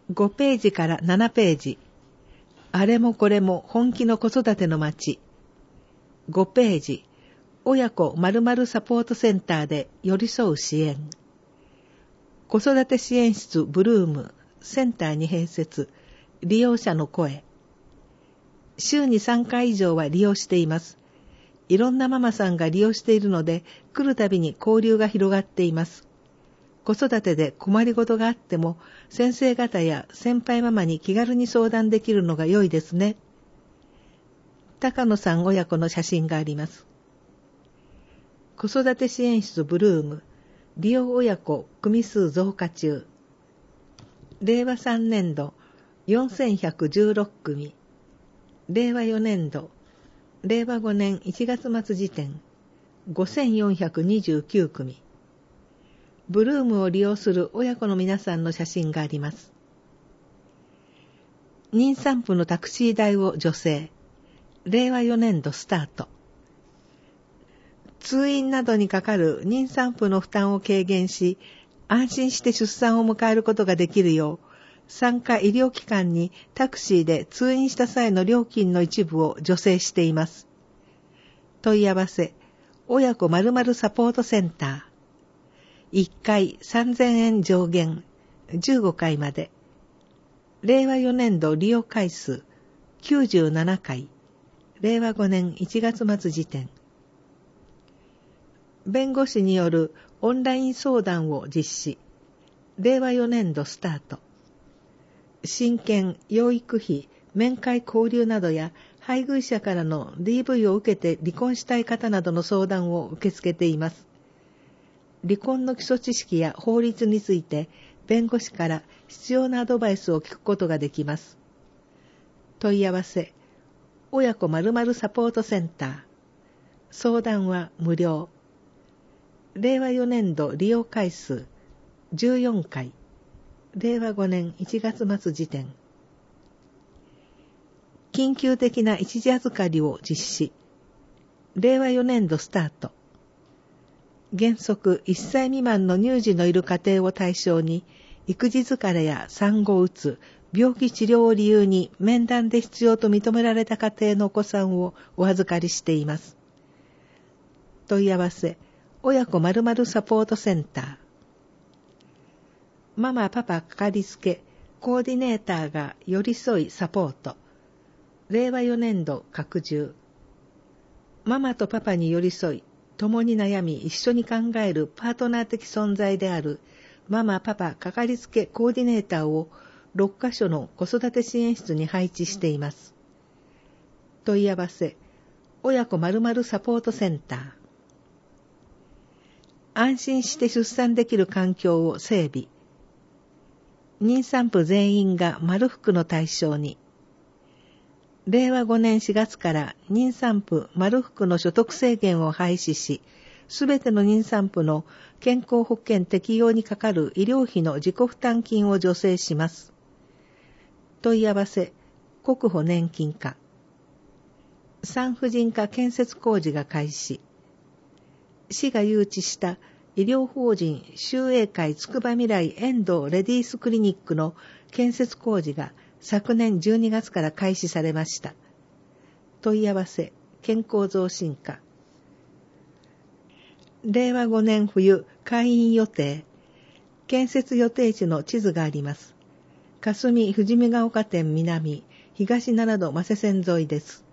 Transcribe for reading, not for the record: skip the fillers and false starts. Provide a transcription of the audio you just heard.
5ページから7ページ。あれもこれも本気の子育ての街。5ページ。親子〇〇サポートセンターで寄り添う支援。子育て支援室ブルームセンターに併設。利用者の声。週に3回以上は利用しています。いろんなママさんが利用しているので、来るたびに交流が広がっています。子育てで困りごとがあっても、先生方や先輩ママに気軽に相談できるのが良いですね。高野さん親子の写真があります。子育て支援室ブルーム、利用親子組数増加中。令和3年度4116組。令和4年度、令和5年1月末時点、5429組。ブルームを利用する親子の皆さんの写真があります。妊産婦のタクシー代を助成。令和4年度スタート。通院などにかかる妊産婦の負担を軽減し、安心して出産を迎えることができるよう、産科医療機関にタクシーで通院した際の料金の一部を助成しています。問い合わせ、親子〇〇サポートセンター。1回3000円上限、15回まで。令和4年度利用回数、97回。令和5年1月末時点。弁護士によるオンライン相談を実施。令和4年度スタート。親権、養育費、面会交流などや配偶者からの DV を受けて離婚したい方などの相談を受け付けています。離婚の基礎知識や法律について弁護士から必要なアドバイスを聞くことができます。問い合わせ、親子〇〇サポートセンター。相談は無料。令和4年度利用回数14回。令和5年1月末時点。緊急的な一時預かりを実施。令和4年度スタート。原則1歳未満の乳児のいる家庭を対象に、育児疲れや産後うつ、病気治療を理由に面談で必要と認められた家庭のお子さんをお預かりしています。問い合わせ、親子〇〇サポートセンター。ママパパかかりつけコーディネーターが寄り添いサポート。令和4年度拡充。ママとパパに寄り添い、共に悩み一緒に考えるパートナー的存在であるママパパかかりつけコーディネーターを6カ所の子育て支援室に配置しています。問い合わせ、親子〇〇サポートセンター。安心して出産できる環境を整備。妊産婦全員が丸福の対象に。令和5年4月から妊産婦丸福の所得制限を廃止し、すべての妊産婦の健康保険適用にかかる医療費の自己負担金を助成します。問い合わせ、国保年金課。産婦人科建設工事が開始。市が誘致した医療法人秀英会つくば未来遠藤レディースクリニックの建設工事が昨年12月から開始されました。問い合わせ、健康増進課。令和5年冬開院予定。建設予定地の地図があります。霞富士見ヶ丘店南、東7度馬瀬線沿いです。